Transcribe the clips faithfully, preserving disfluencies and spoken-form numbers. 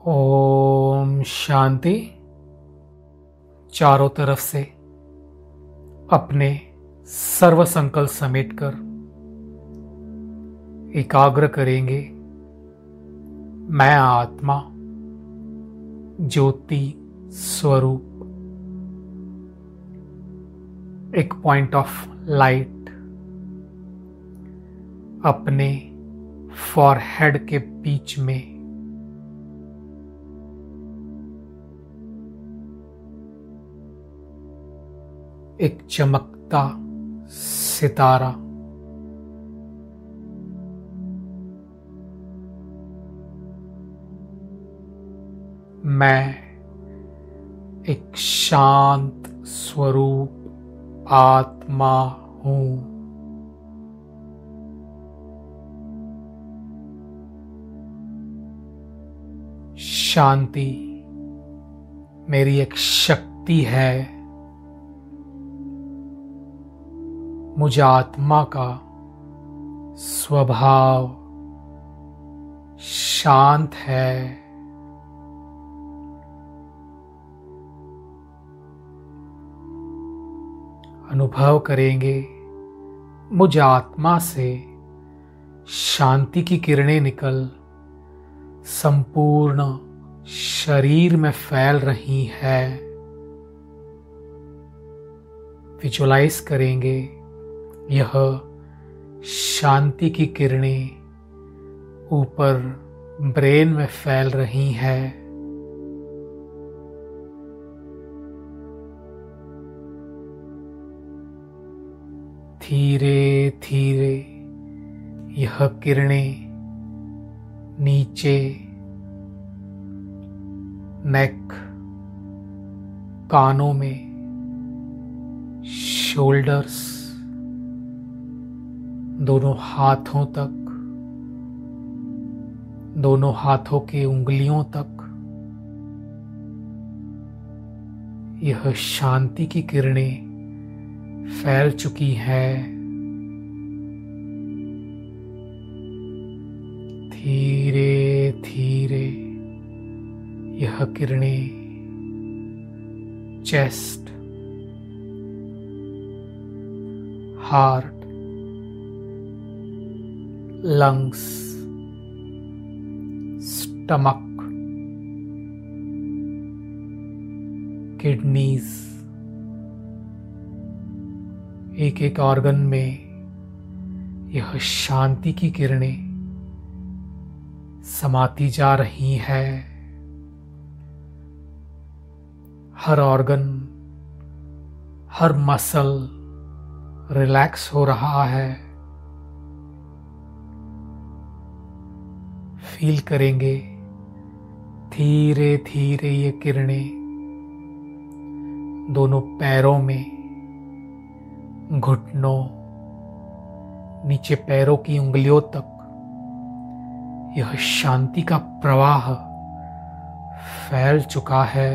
ओम शांति। चारों तरफ से अपने सर्व संकल्प समेटकर एकाग्र करेंगे। मैं आत्मा ज्योति स्वरूप, एक पॉइंट ऑफ लाइट अपने फॉरहेड के बीच में एक चमकता सितारा। मैं एक शांत स्वरूप आत्मा हूं। शांति मेरी एक शक्ति है। मुझ आत्मा का स्वभाव शांत है। अनुभव करेंगे मुझ आत्मा से शांति की किरणें निकल संपूर्ण शरीर में फैल रही है। विजुलाइज करेंगे यह शांति की किरणें ऊपर ब्रेन में फैल रही है। धीरे धीरे यह किरणें नीचे नेक, कानों में, शोल्डर्स, दोनों हाथों तक, दोनों हाथों की उंगलियों तक यह शांति की किरणें फैल चुकी है। धीरे धीरे यह किरणें chest, heart, lungs, stomach, kidneys, एक एक ऑर्गन में यह शांति की किरणें समाती जा रही है। हर ऑर्गन, हर मसल रिलैक्स हो रहा है। फील करेंगे धीरे धीरे ये किरणें दोनों पैरों में, घुटनों, नीचे पैरों की उंगलियों तक यह शांति का प्रवाह फैल चुका है।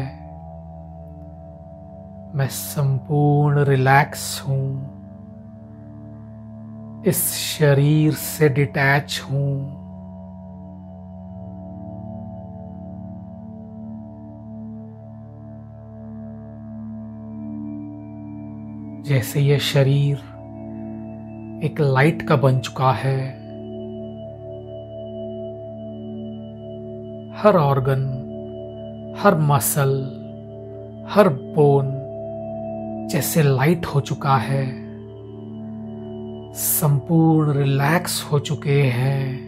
मैं संपूर्ण रिलैक्स हूं, इस शरीर से डिटैच हूं। जैसे यह शरीर एक लाइट का बन चुका है। हर ऑर्गन, हर मसल, हर बोन जैसे लाइट हो चुका है, संपूर्ण रिलैक्स हो चुके हैं।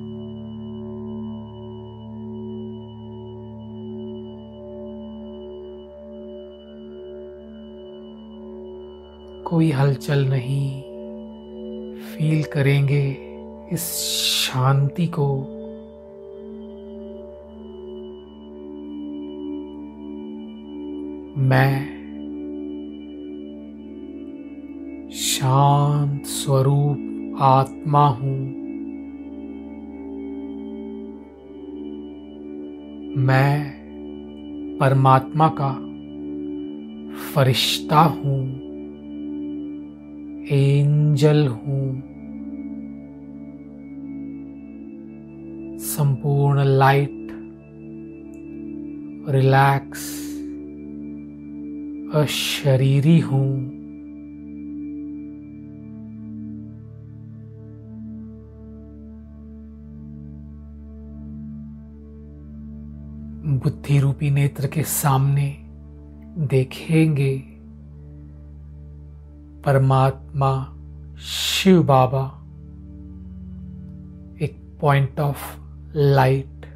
कोई हलचल नहीं। फील करेंगे इस शांति को। मैं शांत स्वरूप आत्मा हूं। मैं परमात्मा का फरिश्ता हूं, एंजल हूं। संपूर्ण लाइट रिलैक्स, अशरीरी हूं। बुद्धि रूपी नेत्र के सामने देखेंगे परमात्मा शिव बाबा, एक पॉइंट ऑफ लाइट।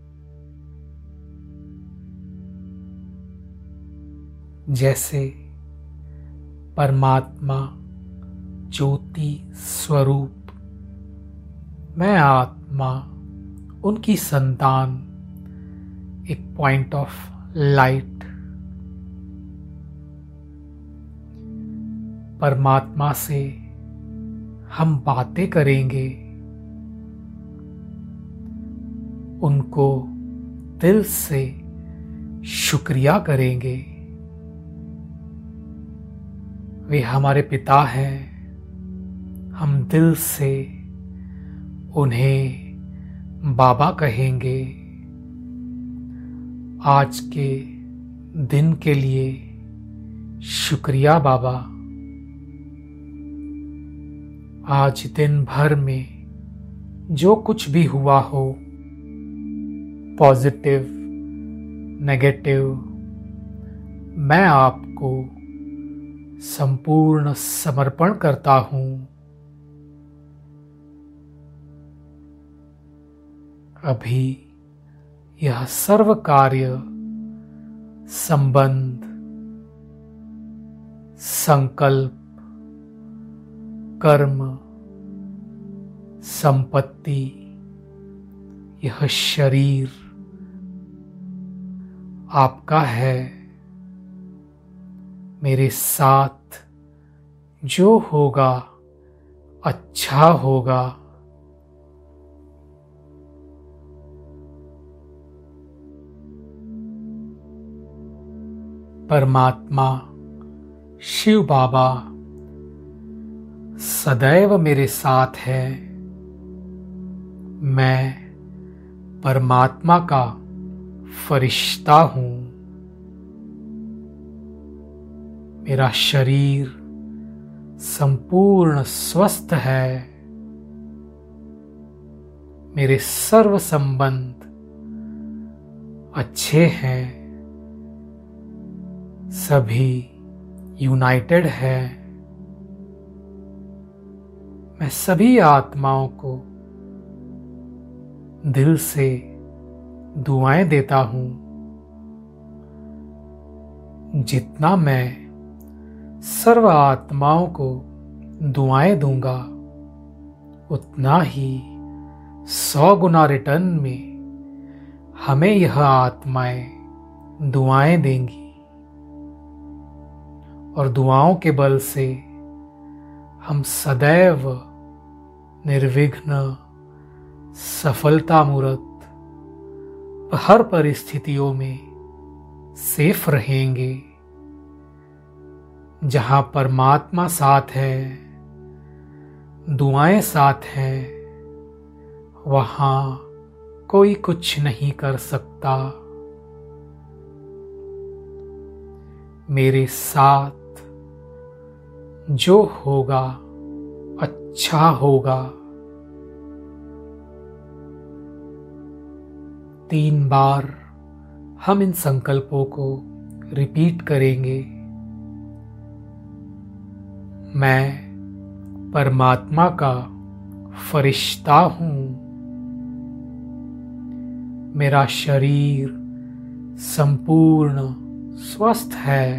जैसे परमात्मा ज्योति स्वरूप, मैं आत्मा उनकी संतान, एक पॉइंट ऑफ लाइट। परमात्मा से हम बातें करेंगे, उनको दिल से शुक्रिया करेंगे। वे हमारे पिता हैं, हम दिल से उन्हें बाबा कहेंगे। आज के दिन के लिए शुक्रिया बाबा। आज दिन भर में जो कुछ भी हुआ हो, पॉजिटिव, नेगेटिव, मैं आपको संपूर्ण समर्पण करता हूं। अभी यह सर्व कार्य, संबंध, संकल्प, कर्म, संपत्ति, यह शरीर आपका है। मेरे साथ जो होगा अच्छा होगा। परमात्मा शिव बाबा सदैव मेरे साथ है। मैं परमात्मा का फरिश्ता हूं। मेरा शरीर संपूर्ण स्वस्थ है। मेरे सर्व संबंध अच्छे हैं। सभी यूनाइटेड है। मैं सभी आत्माओं को दिल से दुआएं देता हूं। जितना मैं सर्व आत्माओं को दुआएं दूंगा, उतना ही सौ गुना रिटर्न में हमें यह आत्माएं दुआएं देंगी। और दुआओं के बल से हम सदैव निर्विघ्न, सफलता मूर्त हर परिस्थितियों में सेफ रहेंगे। जहां परमात्मा साथ है, दुआएं साथ है, वहां कोई कुछ नहीं कर सकता। मेरे साथ जो होगा अच्छा होगा। तीन बार हम इन संकल्पों को रिपीट करेंगे। मैं परमात्मा का फरिश्ता हूं। मेरा शरीर संपूर्ण स्वस्थ है।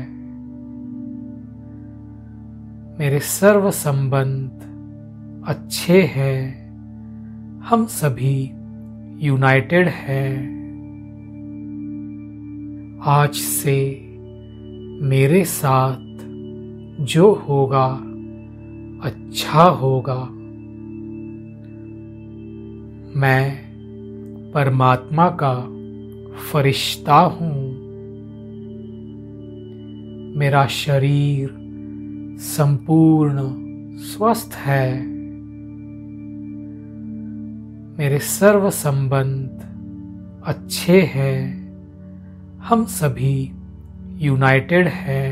मेरे सर्व संबंध अच्छे हैं। हम सभी यूनाइटेड हैं। आज से मेरे साथ जो होगा अच्छा होगा। मैं परमात्मा का फरिश्ता हूं। मेरा शरीर संपूर्ण स्वस्थ है। मेरे सर्व संबंध अच्छे हैं। हम सभी यूनाइटेड हैं।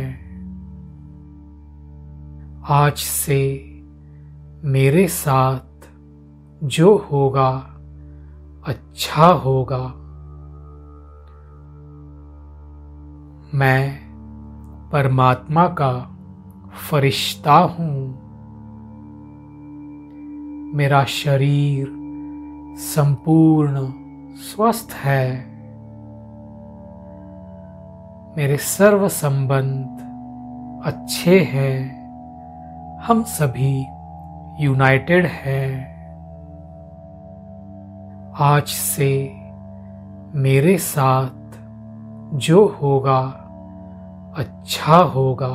आज से मेरे साथ जो होगा अच्छा होगा। मैं परमात्मा का फरिश्ता हूँ। मेरा शरीर संपूर्ण स्वस्थ है। मेरे सर्व संबंध अच्छे हैं। हम सभी यूनाइटेड हैं। आज से मेरे साथ जो होगा अच्छा होगा।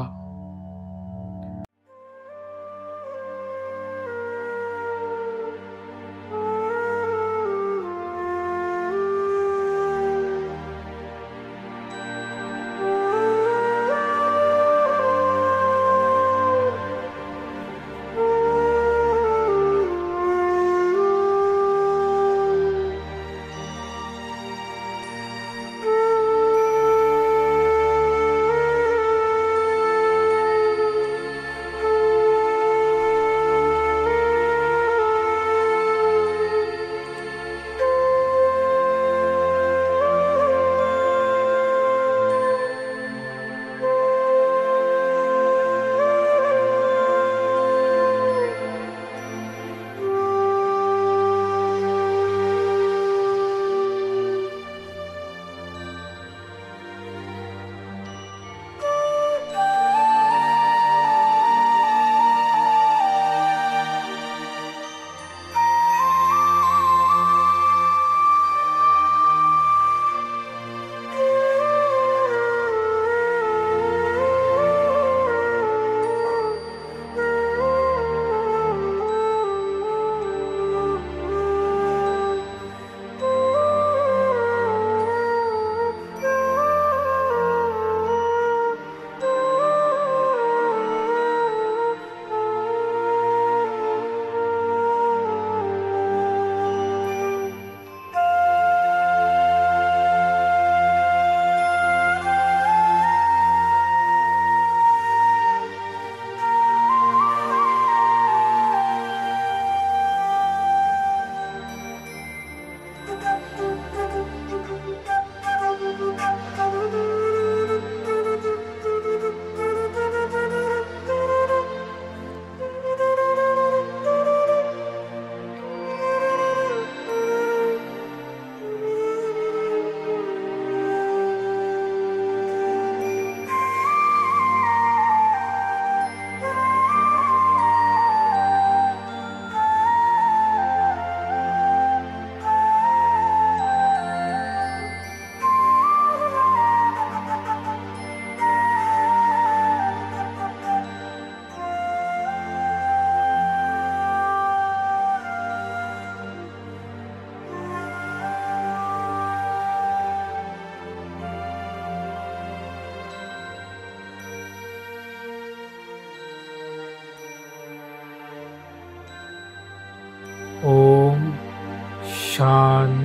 ओम शांति।